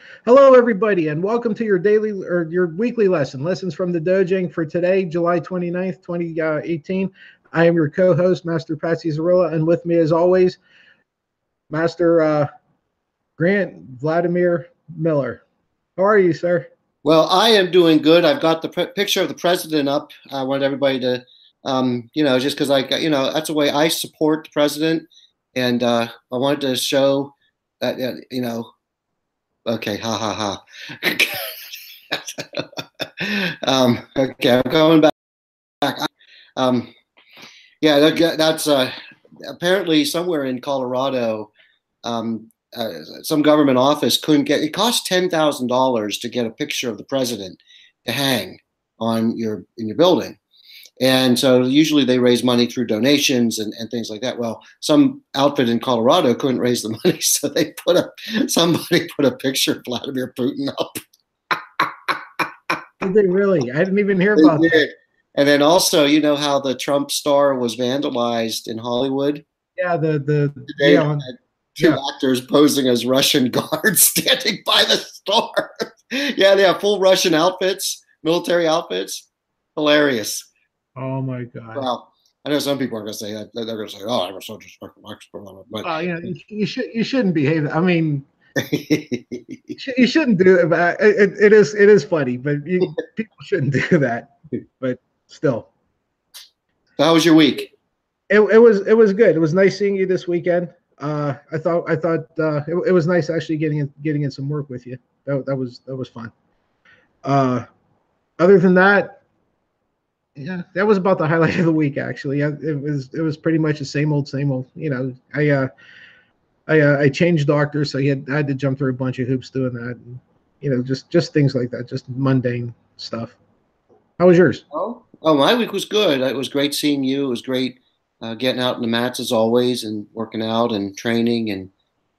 Hello, everybody, and welcome to your daily or your weekly lessons from the Dojang for today, July 29th, 2018. I am your co-host, Master Patsy Zarilla, and with me, as always, Master Grant Vladimir Miller. How are you, sir? Well, I am doing good. I've got the picture of the president up. I want everybody to, just because that's the way I support the president, and I wanted to show that, okay, ha ha ha. Okay, I'm going back. Um, yeah, that's apparently somewhere in Colorado. Some government office couldn't get it cost $10,000 to get a picture of the president to hang on in your building. And so usually they raise money through donations and things like that. Well, some outfit in Colorado couldn't raise the money, so somebody put a picture of Vladimir Putin up. Did they really? I didn't even hear about that. And then also, you know how the Trump star was vandalized in Hollywood? Yeah, two actors posing as Russian guards standing by the store. Yeah, they have full Russian outfits, military outfits. Hilarious. Oh my God. Well, I know some people are going to say that. They're going to say, "Oh, I was so disrespectful." But you shouldn't behave. I mean, you shouldn't do it. But it is funny, but people shouldn't do that. But still. How was your week? It was good. It was nice seeing you this weekend. I thought it was nice actually getting in some work with you. That was fun. Other than that, yeah, that was about the highlight of the week actually. It was pretty much the same old. You know, I changed doctors, so I had to jump through a bunch of hoops doing that. And, you know, just things like that, just mundane stuff. How was yours? Oh, my week was good. It was great seeing you. It was great getting out in the mats as always and working out and training and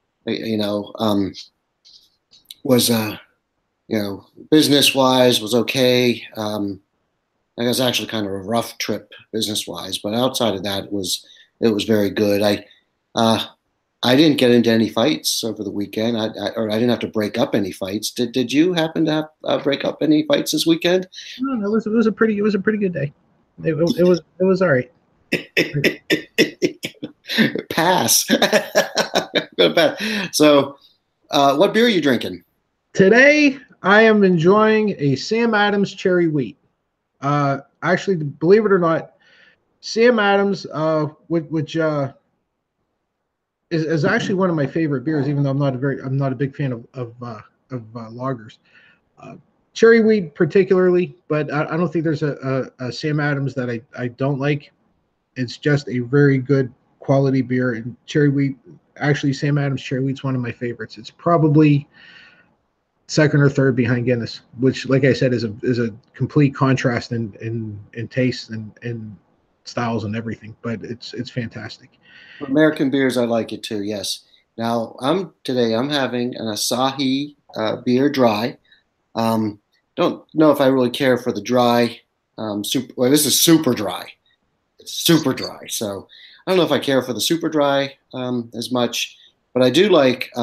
was business wise was okay. It was actually kind of a rough trip business wise, but outside of that, it was very good. I didn't get into any fights over the weekend. I didn't have to break up any fights. Did you happen to have break up any fights this weekend? No, it was a pretty good day. It was all right. Pass. So, what beer are you drinking? Today, I am enjoying a Sam Adams Cherry Wheat. Actually, believe it or not, Sam Adams, which is actually one of my favorite beers, even though I'm not a big fan of lagers. Cherry Wheat particularly, but I don't think there's a Sam Adams that I don't like. It's just a very good quality beer, and Cherry Wheat, actually Sam Adams Cherry Wheat's one of my favorites. It's probably second or third behind Guinness, which, like I said, is a complete contrast in taste and styles and everything. But it's fantastic. American beers, I like it too. Yes. Now I'm having an Asahi beer dry. Don't know if I really care for the dry. This is super dry. It's super dry. So I don't know if I care for the super dry as much, but I do like.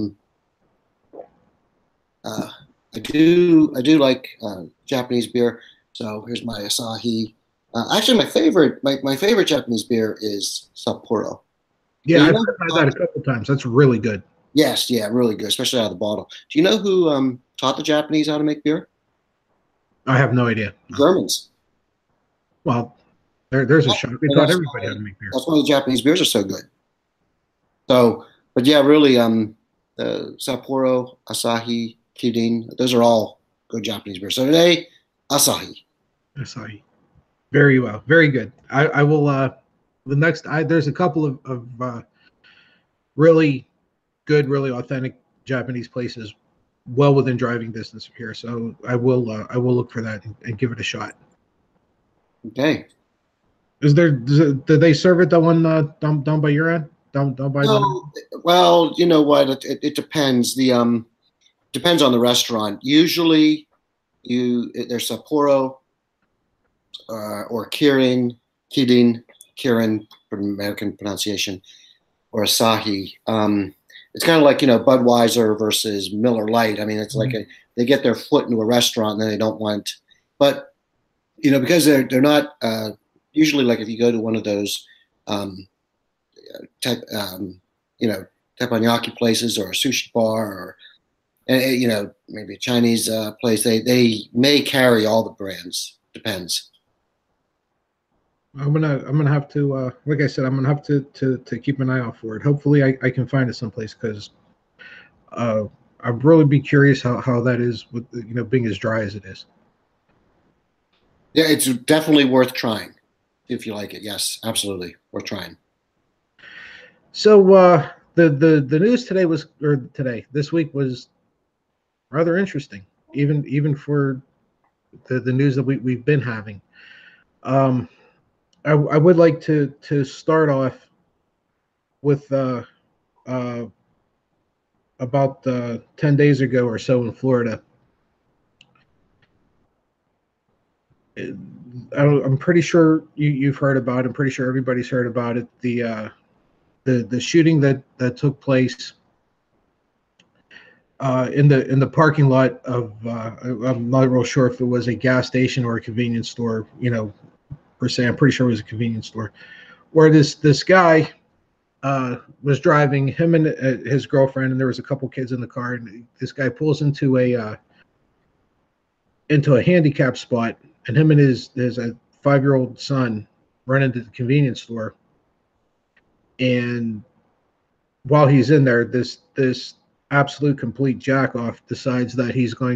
I do like Japanese beer. So here's my Asahi. Actually, my favorite Japanese beer is Sapporo. Yeah, I've had that a couple times. That's really good. Yes, yeah, really good, especially out of the bottle. Do you know who taught the Japanese how to make beer? I have no idea. No. Germans. Well, there's a shock. They taught everybody how to make beer. That's why the Japanese beers are so good. So, but yeah, really, Sapporo, Asahi, Kirin, those are all good Japanese beers. So today, Asahi. Asahi. Very well. Very good. I will, there's a couple of really good, really authentic Japanese places well within driving distance of here. So I will look for that and give it a shot. Okay. Do they serve it down by your end? Down by no, well, you know what? It depends. Depends on the restaurant. Usually, there's Sapporo or Kirin, for American pronunciation, or Asahi. it's kind of like, Budweiser versus Miller Lite. I mean, it's like they get their foot into a restaurant and then they don't want, but because they're not usually, like if you go to one of those type teppanyaki places or a sushi bar or maybe a Chinese place, they may carry all the brands. Depends. I'm gonna have to, like I said, I'm gonna have to keep an eye out for it. Hopefully, I can find it someplace, because I'd really be curious how that is with being as dry as it is. Yeah, it's definitely worth trying if you like it. Yes, absolutely worth trying. So the news this week was rather interesting, even for the news that we've been having. I would like to start off with about 10 days ago or so in Florida. I'm pretty sure you've heard about it. I'm pretty sure everybody's heard about it. The shooting that took place in the parking lot of I'm not real sure if it was a gas station or a convenience store, per se. I'm pretty sure it was a convenience store, where this guy was driving, him and his girlfriend, and there was a couple kids in the car, and this guy pulls into a handicap spot, and him and his 5-year-old son run into the convenience store. And while he's in there, this absolute complete jack off decides that he's going